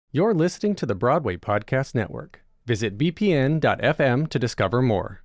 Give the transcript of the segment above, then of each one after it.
You're listening to the Broadway Podcast Network. Visit bpn.fm to discover more.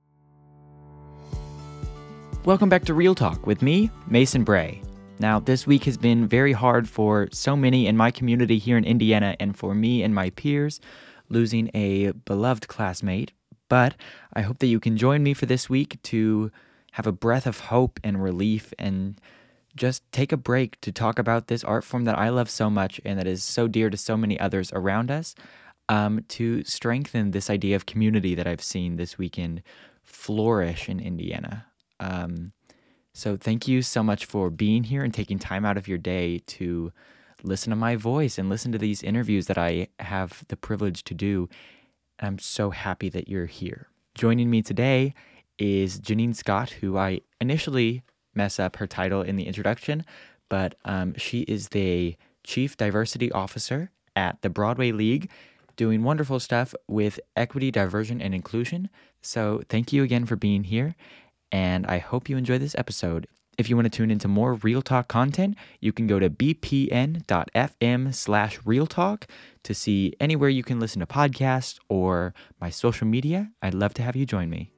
Welcome back to Real Talk with me, Mason Bray. Now, this week has been very hard for so many in my community here in Indiana and for me and my peers, losing a beloved classmate. But I hope that you can join me for this week to have a breath of hope and relief and just take a break to talk about this art form that I love so much and that is so dear to so many others around us, to strengthen this idea of community that I've seen this weekend flourish in Indiana. So thank you so much for being here and taking time out of your day to listen to my voice and listen to these interviews that I have the privilege to do. I'm so happy that you're here. Joining me today is Janine Scott, who I initially mess up her title in the introduction, but she is the Chief Diversity Officer at the Broadway League, doing wonderful stuff with equity, diversion, and inclusion. So thank you again for being here, and I hope you enjoy this episode. If you want to tune into more Real Talk content, you can go to bpn.fm/realtalk to see anywhere you can listen to podcasts or my social media. I'd love to have you join me.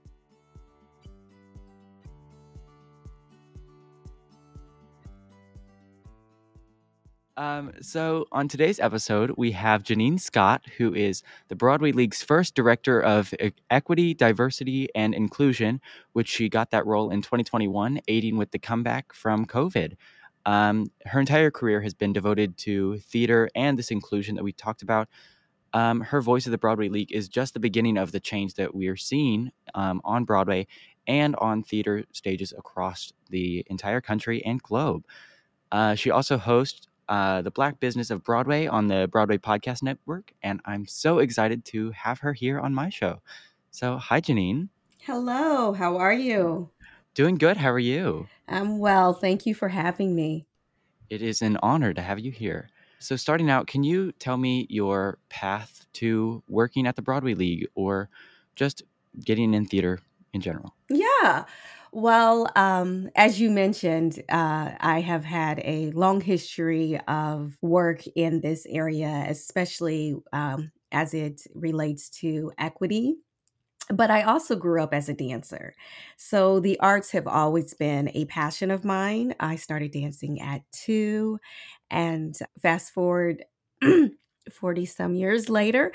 So on today's episode, we have Janine Scott, who is the Broadway League's first Director of Equity, Diversity, and Inclusion, which she got that role in 2021, aiding with the comeback from COVID. Her entire career has been devoted to theater and this inclusion that we talked about. Her voice of the Broadway League is just the beginning of the change that we are seeing on Broadway and on theater stages across the entire country and globe. She also hosts the Black Business of Broadway on the Broadway Podcast Network, and I'm so excited to have her here on my show. So, hi, Janine. Hello, how are you? Doing good. How are you? I'm well. Thank you for having me. It is an honor to have you here. So, starting out, can you tell me your path to working at the Broadway League or just getting in theater in general? Yeah. Well, as you mentioned, I have had a long history of work in this area, especially as it relates to equity. But I also grew up as a dancer. So the arts have always been a passion of mine. I started dancing at 2, and fast forward 40 some years later,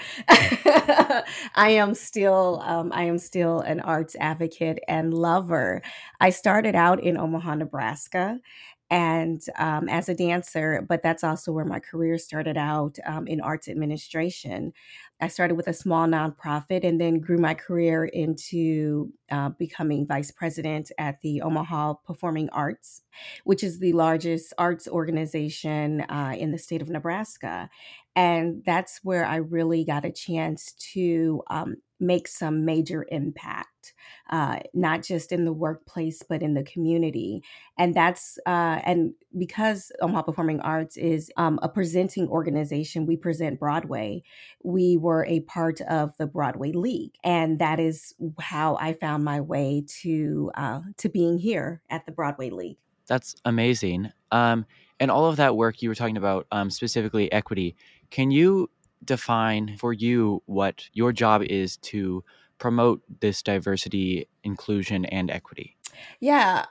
I am still an arts advocate and lover. I started out in Omaha, Nebraska, and as a dancer, but that's also where my career started out, in arts administration. I started with a small nonprofit and then grew my career into becoming vice president at the Omaha Performing Arts, which is the largest arts organization in the state of Nebraska. And that's where I really got a chance to make some major impact, not just in the workplace, but in the community. And because Omaha Performing Arts is a presenting organization, we present Broadway. We were a part of the Broadway League, and that is how I found my way to being here at the Broadway League. That's amazing. And all of that work you were talking about, specifically equity, can you define for you what your job is to promote this diversity, inclusion, and equity? Yeah,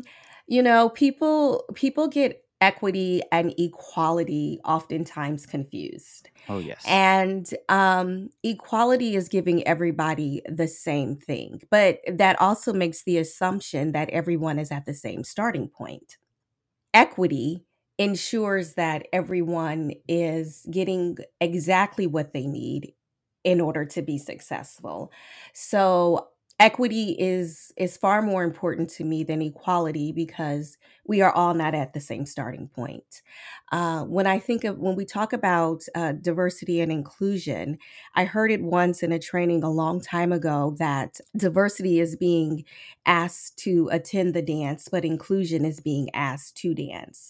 people get equity and equality oftentimes confused. Oh, yes. And equality is giving everybody the same thing, but that also makes the assumption that everyone is at the same starting point. Equity ensures that everyone is getting exactly what they need in order to be successful. So equity is far more important to me than equality because we are all not at the same starting point. When we talk about diversity and inclusion, I heard it once in a training a long time ago that diversity is being asked to attend the dance, but inclusion is being asked to dance.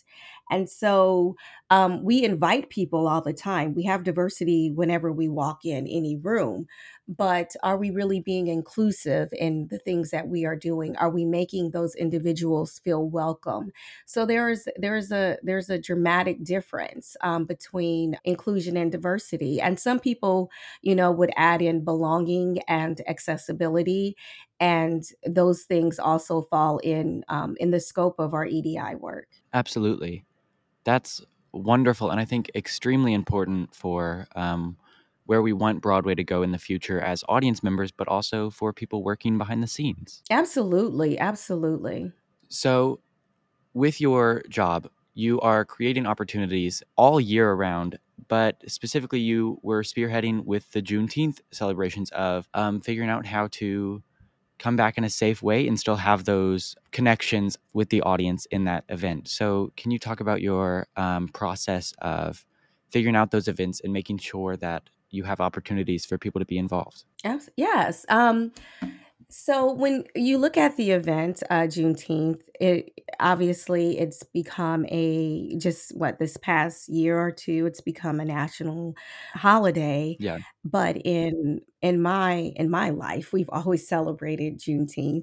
And so we invite people all the time. We have diversity whenever we walk in any room. But are we really being inclusive in the things that we are doing? Are we making those individuals feel welcome? So there's a dramatic difference between inclusion and diversity. And some people, would add in belonging and accessibility, and those things also fall in the scope of our EDI work. Absolutely. That's wonderful, and I think extremely important for where we want Broadway to go in the future as audience members, but also for people working behind the scenes. Absolutely, absolutely. So, with your job, you are creating opportunities all year around, but specifically, you were spearheading with the Juneteenth celebrations of figuring out how to come back in a safe way and still have those connections with the audience in that event. So can you talk about your process of figuring out those events and making sure that you have opportunities for people to be involved? Yes. So when you look at the event, Juneteenth, it's become just what, this past year or two, it's become a national holiday. Yeah. But in my life, we've always celebrated Juneteenth.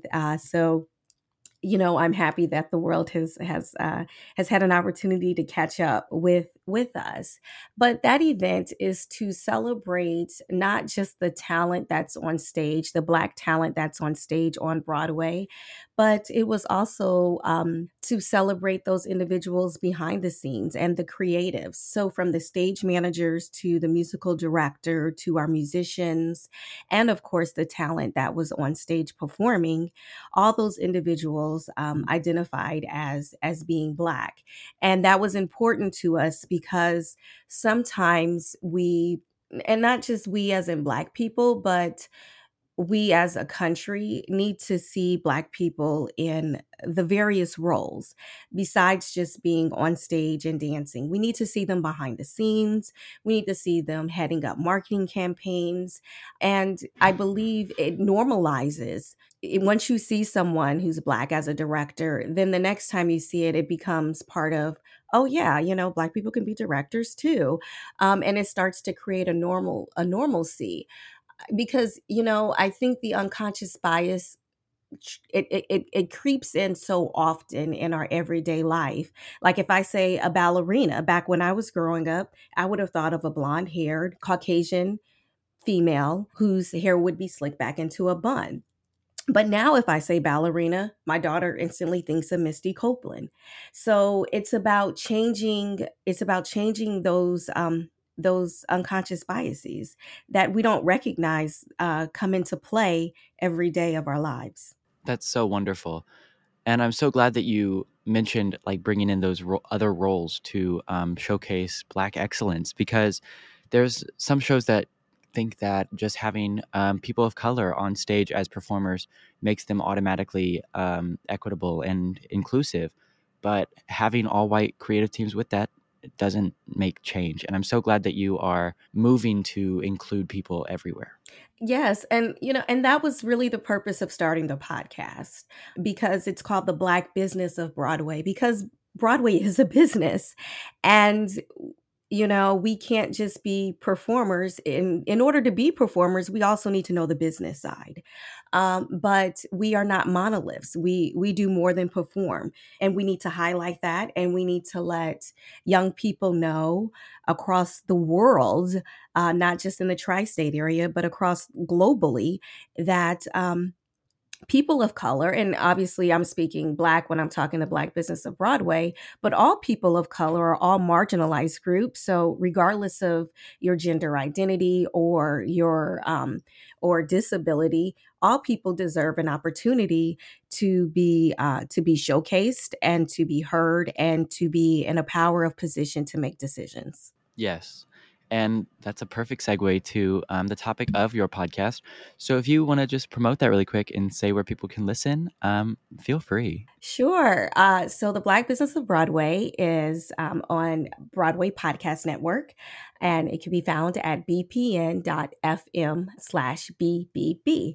So I'm happy that the world has had an opportunity to catch up with us. But that event is to celebrate not just the talent that's on stage, the Black talent that's on stage on Broadway, but it was also to celebrate those individuals behind the scenes and the creatives. So from the stage managers to the musical director to our musicians, and of course the talent that was on stage performing, all those individuals identified as being Black. And that was important to us because sometimes and not just we as in Black people, but we as a country need to see Black people in the various roles besides just being on stage and dancing. We need to see them behind the scenes. We need to see them heading up marketing campaigns. And I believe it normalizes. Once you see someone who's Black as a director, then the next time you see it, it becomes part of, oh yeah, Black people can be directors too. And it starts to create a normalcy because I think the unconscious bias, it creeps in so often in our everyday life. Like if I say a ballerina, back when I was growing up, I would have thought of a blonde haired Caucasian female whose hair would be slicked back into a bun. But now if I say ballerina, my daughter instantly thinks of Misty Copeland. So it's about changing those unconscious biases that we don't recognize come into play every day of our lives. That's so wonderful. And I'm so glad that you mentioned like bringing in those other roles to showcase Black excellence, because there's some shows that think that just having people of color on stage as performers makes them automatically equitable and inclusive. But having all white creative teams with that doesn't make change. And I'm so glad that you are moving to include people everywhere. Yes, and that was really the purpose of starting the podcast, because it's called The Black Business of Broadway, because Broadway is a business. And we can't just be performers. In order to be performers, we also need to know the business side. But we are not monoliths. We do more than perform, and we need to highlight that, and we need to let young people know across the world, not just in the tri-state area, but across globally, that people of color, and obviously I'm speaking Black when I'm talking the Black Business of Broadway, but all people of color are all marginalized groups. So regardless of your gender identity or your or disability, all people deserve an opportunity to be showcased and to be heard and to be in a power of position to make decisions. Yes. And that's a perfect segue to the topic of your podcast. So if you want to just promote that really quick and say where people can listen, feel free. Sure. So the Black Business of Broadway is on Broadway Podcast Network, and it can be found at bpn.fm/BBB.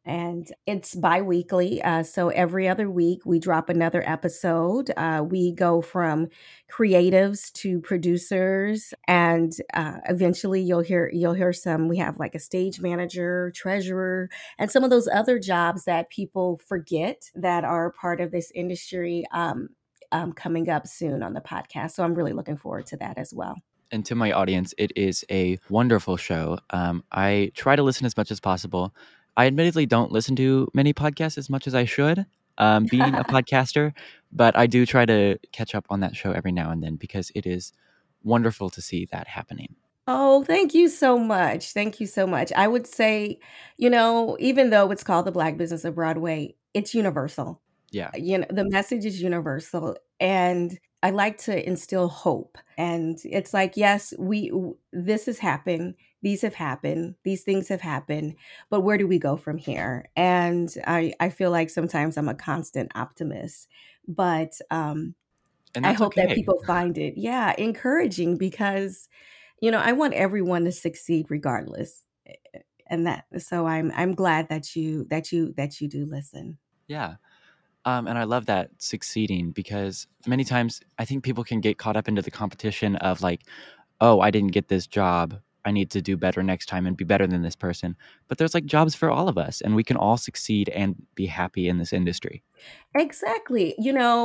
And it's bi-weekly. So every other week we drop another episode. We go from creatives to producers, and eventually you'll hear some. We have like a stage manager, treasurer, and some of those other jobs that people forget that are part of this industry, coming up soon on the podcast. So I'm really looking forward to that as well. And to my audience, it is a wonderful show. I try to listen as much as possible. I admittedly don't listen to many podcasts as much as I should, being a podcaster, but I do try to catch up on that show every now and then because it is wonderful to see that happening. Oh, thank you so much. Thank you so much. I would say, even though it's called the Black Business of Broadway, it's universal. Yeah. The message is universal, and I like to instill hope. And it's like, yes, this has happened. These have happened. These things have happened. But where do we go from here? And I feel like sometimes I'm a constant optimist, but And I that's hope that okay. people find it, encouraging, because I want everyone to succeed regardless. And so I'm glad that you do listen. Yeah. And I love that succeeding because many times I think people can get caught up into the competition of like, oh, I didn't get this job. I need to do better next time and be better than this person. But there's like jobs for all of us and we can all succeed and be happy in this industry. Exactly.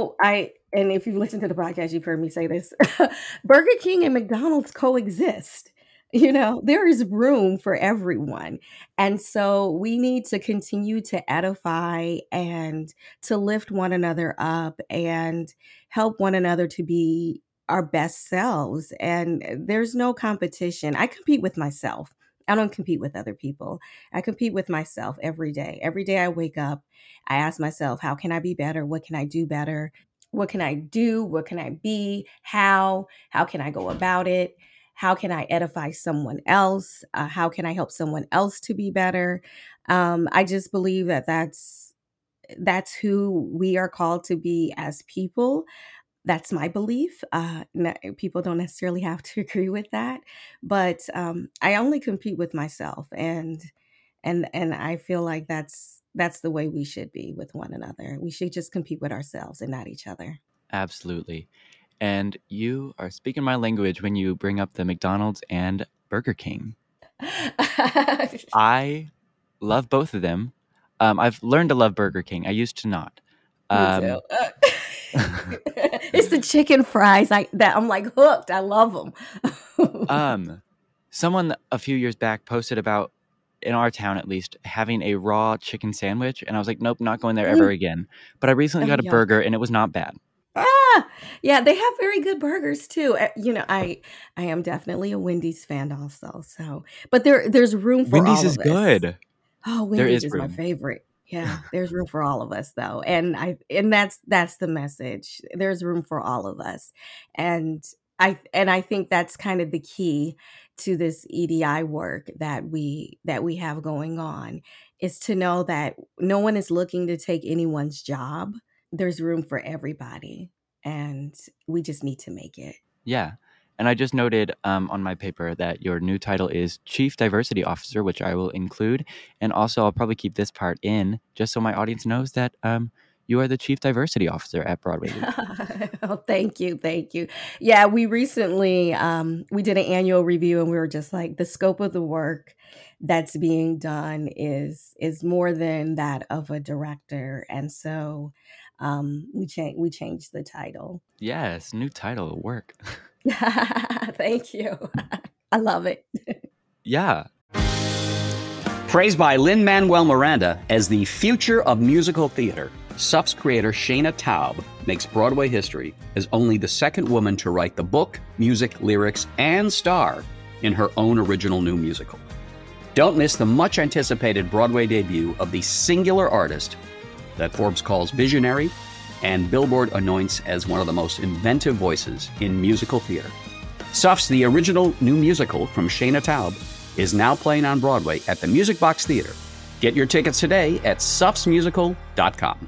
And if you've listened to the podcast, you've heard me say this. Burger King and McDonald's coexist. There is room for everyone. And so we need to continue to edify and to lift one another up and help one another to be our best selves. And there's no competition. I compete with myself. I don't compete with other people. I compete with myself every day. Every day I wake up, I ask myself, how can I be better? What can I do better? What can I do? What can I be? How can I go about it? How can I edify someone else? How can I help someone else to be better? I just believe that that's who we are called to be as people. That's my belief. People don't necessarily have to agree with that, but I only compete with myself, and I feel like that's the way we should be with one another. We should just compete with ourselves and not each other. Absolutely. And you are speaking my language when you bring up the McDonald's and Burger King. I love both of them. I've learned to love Burger King. I used to not. Me too. It's the chicken fries that I'm like hooked. I love them. Someone a few years back posted about, in our town at least, having a raw chicken sandwich, and I was like, nope, not going there ever again. But I recently got a Yuck. burger, and it was not bad. Yeah, they have very good burgers too. I am definitely a Wendy's fan also. So, but there's room for Wendy's all is of us. good. Oh, There Wendy's is is my room. favorite. Yeah, there's room for all of us though. And that's the message. There's room for all of us. And I think that's kind of the key to this EDI work that we have going on, is to know that no one is looking to take anyone's job. There's room for everybody, and we just need to make it. Yeah. And I just noted on my paper that your new title is Chief Diversity Officer, which I will include. And also, I'll probably keep this part in just so my audience knows that you are the Chief Diversity Officer at Broadway Week. Oh, thank you. Yeah, we recently we did an annual review, and we were just like, the scope of the work that's being done is more than that of a director, and so we changed the title. Yes, new title, work. Thank you. I love it. Yeah. Praised by Lin-Manuel Miranda as the future of musical theater, SUP's creator Shayna Taub makes Broadway history as only the second woman to write the book, music, lyrics, and star in her own original new musical. Don't miss the much-anticipated Broadway debut of the singular artist that Forbes calls visionary and Billboard anoints as one of the most inventive voices in musical theater. SUP's The Original New Musical from Shayna Taub is now playing on Broadway at the Music Box Theater. Get your tickets today at supsmusical.com.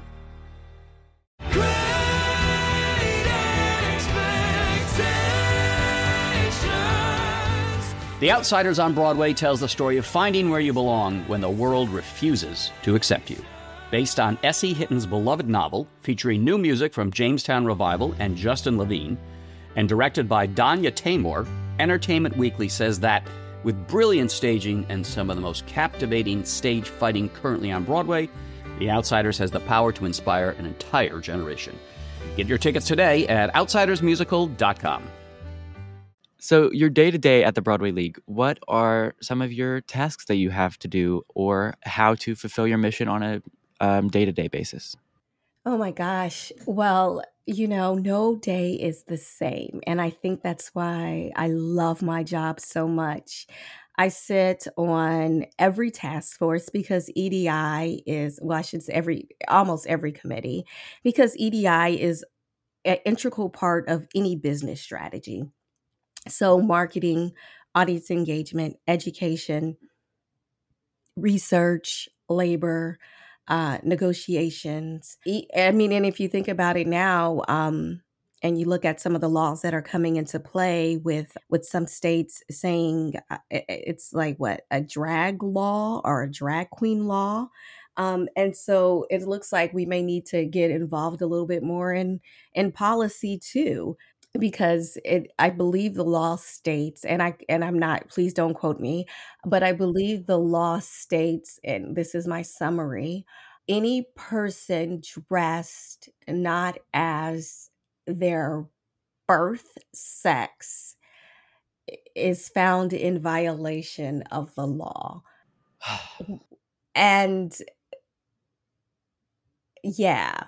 The Outsiders on Broadway tells the story of finding where you belong when the world refuses to accept you. Based on S.E. Hitton's beloved novel, featuring new music from Jamestown Revival and Justin Levine, and directed by Danya Tamor, Entertainment Weekly says that, with brilliant staging and some of the most captivating stage fighting currently on Broadway, The Outsiders has the power to inspire an entire generation. Get your tickets today at outsidersmusical.com. So your day-to-day at the Broadway League, what are some of your tasks that you have to do or how to fulfill your mission on a day-to-day basis? Oh my gosh. Well, no day is the same. And I think that's why I love my job so much. I sit on every task force because EDI is, well, I should say almost every committee, because EDI is an integral part of any business strategy. So marketing, audience engagement, education, research, labor, negotiations. And if you think about it now, and you look at some of the laws that are coming into play with some states saying it's like a drag law or a drag queen law. And so it looks like we may need to get involved a little bit more in policy too, because I believe the law states, and I'm not, please don't quote me, but I believe the law states, and this is my summary: any person dressed not as their birth sex is found in violation of the law. And yeah.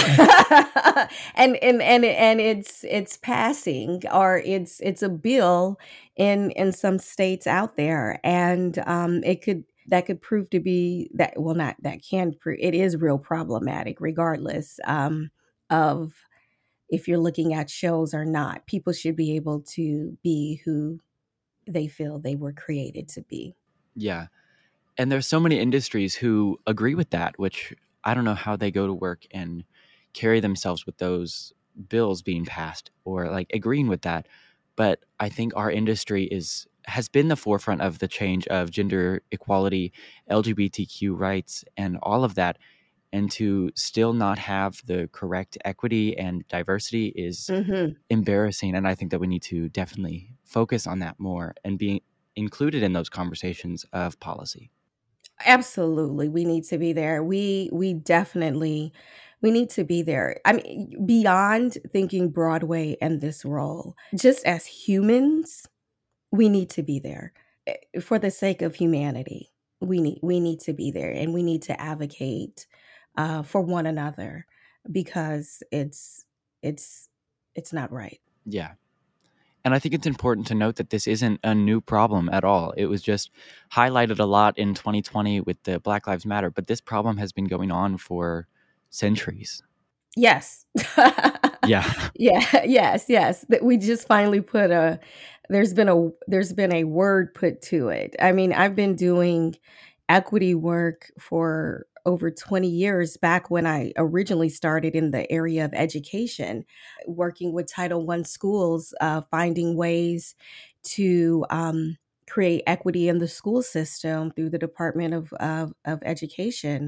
and it's passing, or it's a bill in some states out there, and that could prove to be that, well, not that can prove, it is real problematic regardless of if you're looking at shows or not. People should be able to be who they feel they were created to be. Yeah. And there's so many industries who agree with that, which I don't know how they go to work and carry themselves with those bills being passed or like agreeing with that. But I think our industry has been the forefront of the change of gender equality, LGBTQ rights, and all of that. And to still not have the correct equity and diversity is embarrassing. And I think that we need to definitely focus on that more and be included in those conversations of policy. Absolutely. We need to be there. We definitely, we need to be there. I mean, beyond thinking Broadway and this role, just as humans, we need to be there. For the sake of humanity. We need to be there, and we need to advocate for one another, because it's not right. Yeah. And I think it's important to note that this isn't a new problem at all. It was just highlighted a lot in 2020 with the Black Lives Matter, but this problem has been going on for centuries. Yes. Yeah. Yeah. Yes. That we just finally put there's been a word put to it. I mean, I've been doing equity work for over 20 years, back when I originally started in the area of education, working with Title I schools, finding ways to create equity in the school system through the Department of Education.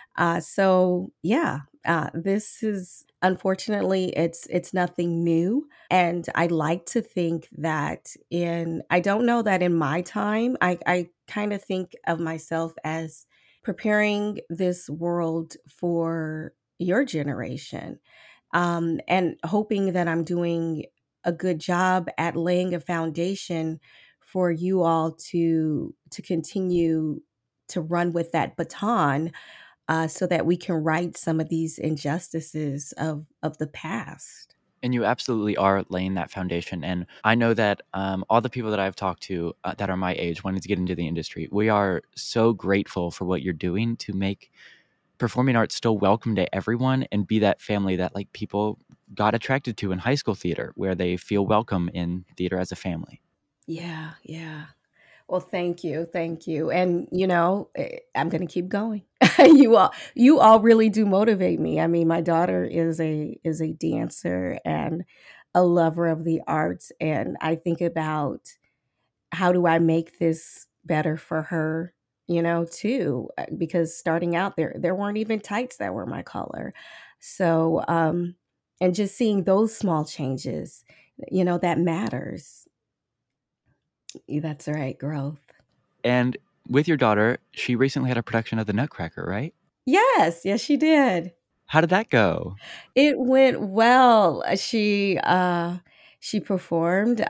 So yeah, this is, unfortunately, it's nothing new. And I like to think that I don't know that in my time, I kind of think of myself as preparing this world for your generation, and hoping that I'm doing a good job at laying a foundation for you all to continue to run with that baton, so that we can right some of these injustices of the past. And you absolutely are laying that foundation. And I know that all the people that I've talked to that are my age wanting to get into the industry, we are so grateful for what you're doing to make performing arts still welcome to everyone and be that family that like people got attracted to in high school theater, where they feel welcome in theater as a family. Yeah. Well, thank you. And I'm going to keep going. You all really do motivate me. I mean, my daughter is a dancer and a lover of the arts, and I think about how do I make this better for her, too? Because starting out there weren't even tights that were my color. So, and just seeing those small changes, that matters. That's right, growth. And with your daughter, she recently had a production of The Nutcracker, right? Yes, yes, she did. How did that go? It went well. She performed.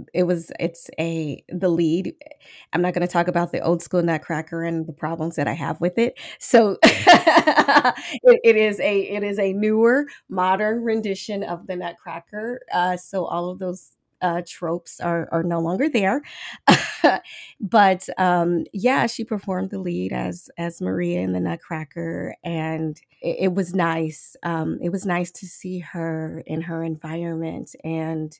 The lead. I'm not going to talk about the old school Nutcracker and the problems that I have with it. So it is a newer, modern rendition of the Nutcracker. So all of those tropes are no longer there. But yeah, she performed the lead as Maria in the Nutcracker, and it was nice. It was nice to see her in her environment, and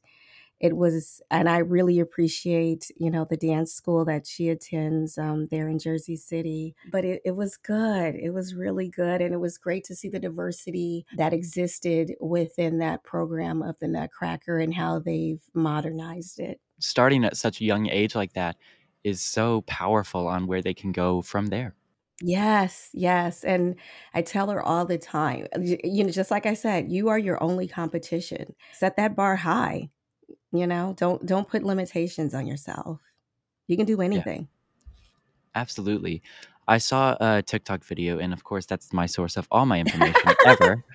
I really appreciate, the dance school that she attends there in Jersey City. But it was good. It was really good. And it was great to see the diversity that existed within that program of the Nutcracker and how they've modernized it. Starting at such a young age like that is so powerful on where they can go from there. Yes, yes. And I tell her all the time, just like I said, you are your only competition. Set that bar high. Don't put limitations on yourself. You can do Yeah, anything. absolutely. I saw a TikTok video, and of course, that's my source of all my information ever.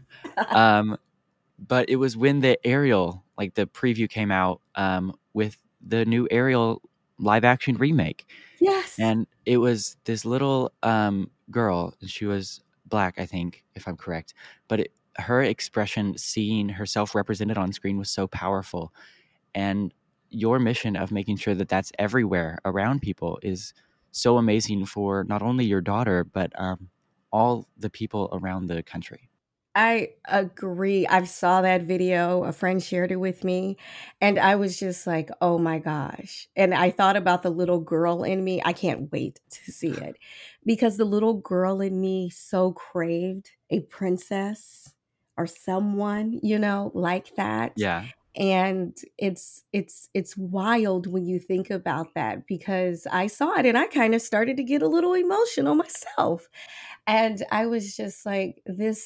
But it was when the Ariel, like the preview came out with the new Ariel live action remake. Yes. And it was this little girl, and she was black, I think, if I'm correct. But her expression, seeing herself represented on screen, was so powerful. And your mission of making sure that that's everywhere around people is so amazing for not only your daughter, but all the people around the country. I agree. I saw that video. A friend shared it with me, and I was just like, "Oh my gosh." And I thought about the little girl in me. I can't wait to see it because the little girl in me so craved a princess or someone, like that. Yeah. And it's wild when you think about that because I saw it and I kind of started to get a little emotional myself. And I was just like,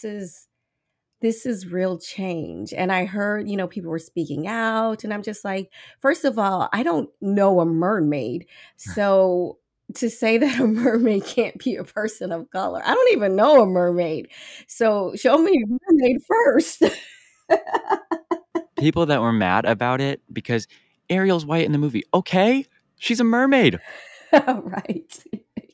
this is real change. And I heard, people were speaking out, and I'm just like, first of all, I don't know a mermaid. So to say that a mermaid can't be a person of color, I don't even know a mermaid. So show me a mermaid first. People that were mad about it because Ariel's white in the movie. Okay, she's a mermaid. Right.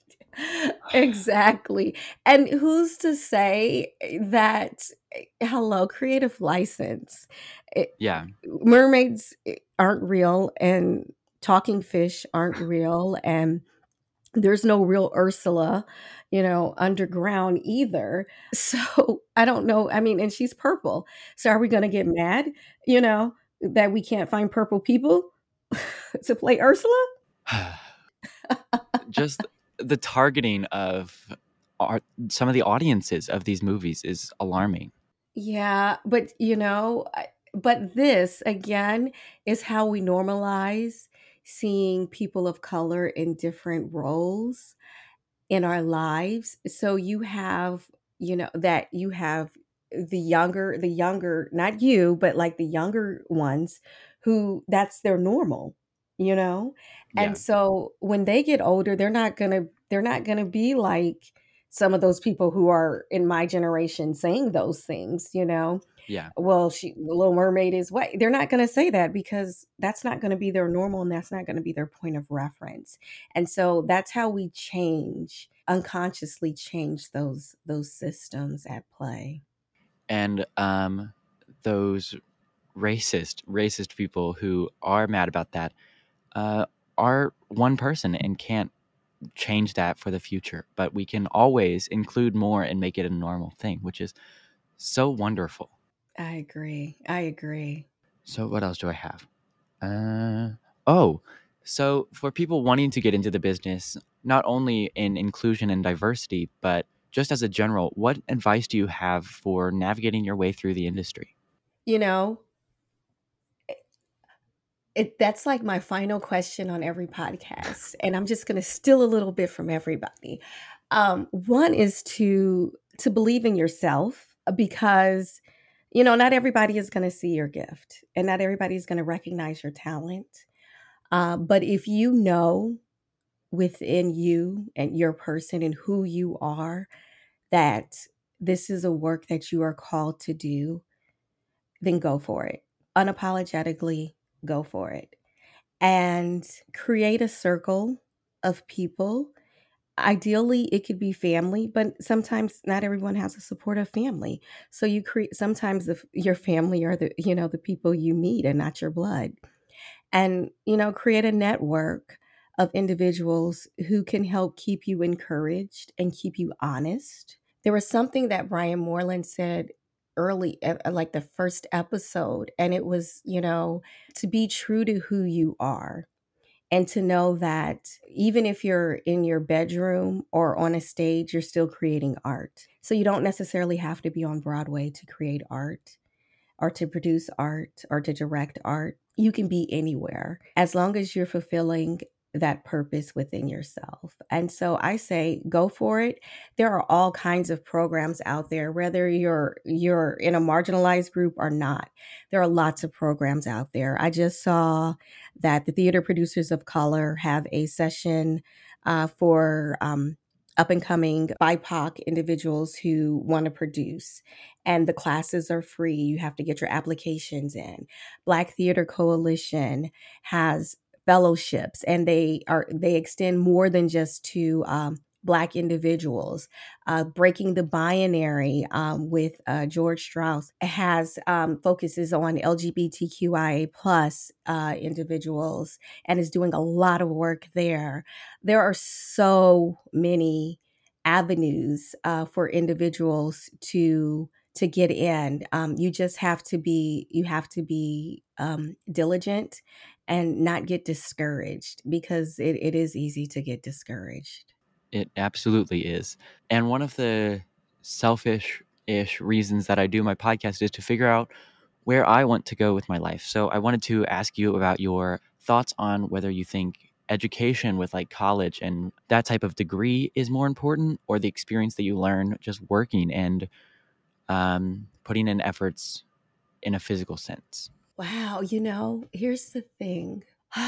Exactly. And who's to say that, hello, creative license. Yeah. Mermaids aren't real, and talking fish aren't real, and there's no real Ursula, underground either. So I don't know. I mean, and she's purple. So are we going to get mad, that we can't find purple people to play Ursula? Just the targeting of some of the audiences of these movies is alarming. Yeah, but but this again is how we normalize seeing people of color in different roles in our lives. So you have the younger, not you, but like the younger ones who that's their normal, you know? Yeah. And so when they get older, they're not gonna be like some of those people who are in my generation saying those things. Yeah. Well, the Little Mermaid is white. They're not going to say that because that's not going to be their normal and that's not going to be their point of reference. And so that's how we unconsciously change those systems at play. And those racist people who are mad about that are one person and can't change that for the future. But we can always include more and make it a normal thing, which is so wonderful. I agree. So what else do I have? So for people wanting to get into the business, not only in inclusion and diversity, but just as a general, what advice do you have for navigating your way through the industry? You know, That's like my final question on every podcast, and I'm just going to steal a little bit from everybody. One is to believe in yourself, because not everybody is going to see your gift, and not everybody is going to recognize your talent. But if you know within you and your person and who you are that this is a work that you are called to do, then go for it. Unapologetically go for it. And create a circle of people. Ideally, it could be family, but sometimes not everyone has a supportive family. So you create sometimes your family are the people you meet and not your blood. And create a network of individuals who can help keep you encouraged and keep you honest. There was something that Brian Moreland said early, like the first episode, and it was, to be true to who you are, and to know that even if you're in your bedroom or on a stage, you're still creating art. So you don't necessarily have to be on Broadway to create art or to produce art or to direct art. You can be anywhere as long as you're fulfilling that purpose within yourself. And so I say go for it. There are all kinds of programs out there, whether you're in a marginalized group or not. There are lots of programs out there. I just saw that the Theater Producers of Color have a session for up and coming BIPOC individuals who want to produce, and the classes are free. You have to get your applications in. Black Theater Coalition has fellowships, and they extend more than just to Black individuals. Breaking the Binary with George Strauss has focuses on LGBTQIA plus individuals, and is doing a lot of work there. There are so many avenues for individuals to get in. You just have to be diligent and not get discouraged, because it is easy to get discouraged. It absolutely is. And one of the selfish-ish reasons that I do my podcast is to figure out where I want to go with my life. So I wanted to ask you about your thoughts on whether you think education with like college and that type of degree is more important, or the experience that you learn just working and putting in efforts in a physical sense. Wow, here's the thing.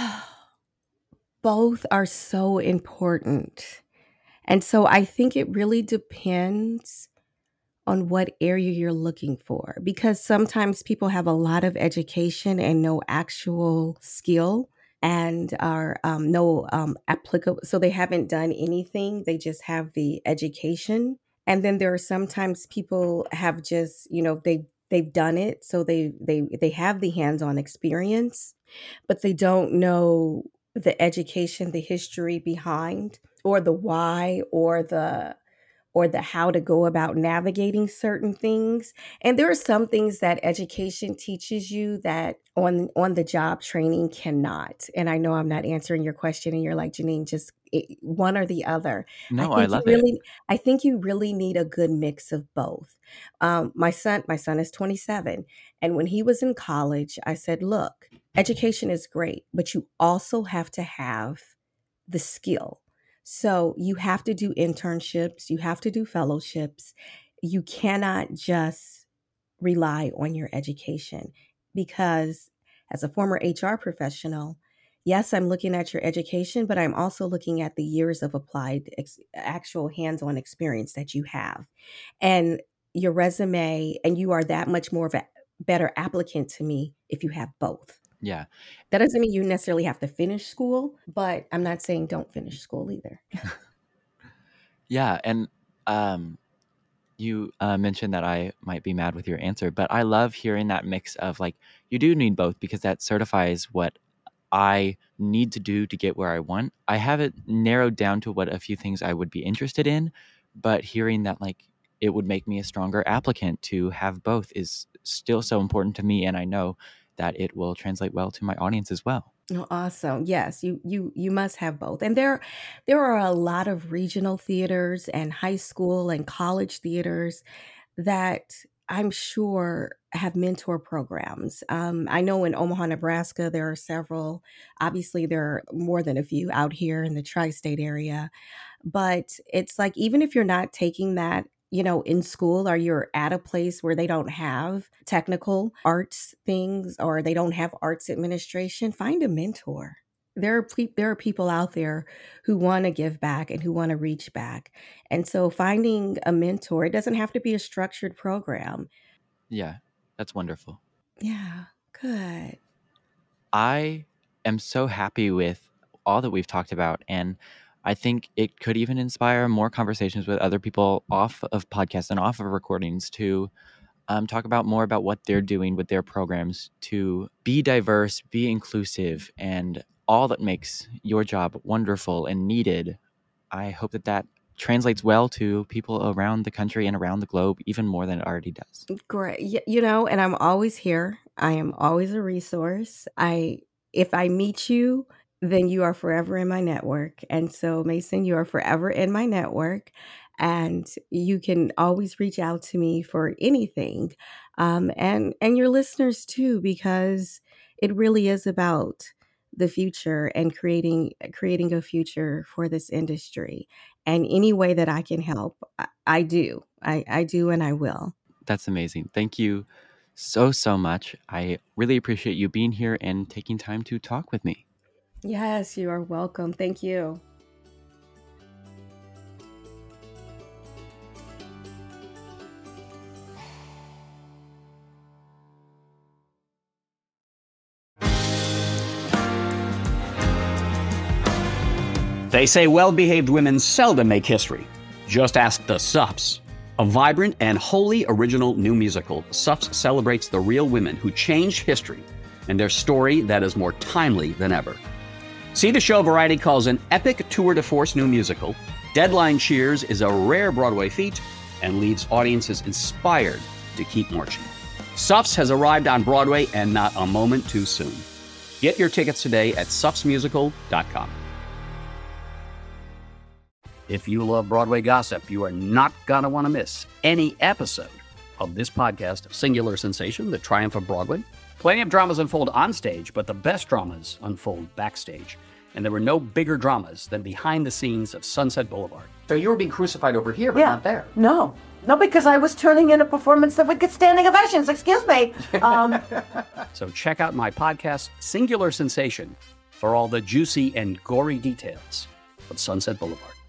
Both are so important. And so I think it really depends on what area you're looking for, because sometimes people have a lot of education and no actual skill, and are no applicable. So they haven't done anything. They just have the education. And then there are sometimes people have just, they've done it. So they have the hands-on experience, but they don't know the education, the history behind, or the why, or the how to go about navigating certain things. And there are some things that education teaches you that on the job training cannot. And I know I'm not answering your question, and you're like, Janine, just one or the other. No, I love it. I think you really need a good mix of both. My son is 27, and when he was in college, I said, look, education is great, but you also have to have the skill. So you have to do internships, you have to do fellowships. You cannot just rely on your education, because as a former HR professional, yes, I'm looking at your education, but I'm also looking at the years of actual hands-on experience that you have, and your resume, and you are that much more of a better applicant to me if you have both. Yeah. That doesn't mean you necessarily have to finish school, but I'm not saying don't finish school either. Yeah. And you mentioned that I might be mad with your answer, but I love hearing that mix of like, you do need both, because that certifies what I need to do to get where I want. I have it narrowed down to what a few things I would be interested in, but hearing that like it would make me a stronger applicant to have both is still so important to me. And I know that it will translate well to my audience as well. Oh, awesome. Yes, you must have both. And there are a lot of regional theaters and high school and college theaters that I'm sure have mentor programs. I know in Omaha, Nebraska, there are several. Obviously, there are more than a few out here in the tri-state area. But it's like, even if you're not taking that, in school, or you're at a place where they don't have technical arts things, or they don't have arts administration, find a mentor. There are people out there who want to give back and who want to reach back. And so finding a mentor, it doesn't have to be a structured program. Yeah, that's wonderful. Yeah, good. I am so happy with all that we've talked about, and I think it could even inspire more conversations with other people off of podcasts and off of recordings to talk about more about what they're doing with their programs to be diverse, be inclusive, and all that makes your job wonderful and needed. I hope that translates well to people around the country and around the globe, even more than it already does. Great. And I'm always here. I am always a resource. If I meet you, then you are forever in my network. And so, Mason, you are forever in my network. And you can always reach out to me for anything. And your listeners too, because it really is about the future and creating a future for this industry. And any way that I can help, I do. I do, and I will. That's amazing. Thank you so much. I really appreciate you being here and taking time to talk with me. Yes, you are welcome. Thank you. They say well-behaved women seldom make history. Just ask the Sups. A vibrant and wholly original new musical, Sups celebrates the real women who changed history and their story that is more timely than ever. See the show Variety calls an epic tour de force new musical. Deadline cheers is a rare Broadway feat and leaves audiences inspired to keep marching. Sups has arrived on Broadway, and not a moment too soon. Get your tickets today at supsmusical.com. If you love Broadway gossip, you are not going to want to miss any episode of this podcast, Singular Sensation, The Triumph of Broadway. Plenty of dramas unfold on stage, but the best dramas unfold backstage. And there were no bigger dramas than behind the scenes of Sunset Boulevard. So you were being crucified over here, but not there. No, because I was turning in a performance that would get standing ovations. Excuse me. So check out my podcast, Singular Sensation, for all the juicy and gory details of Sunset Boulevard.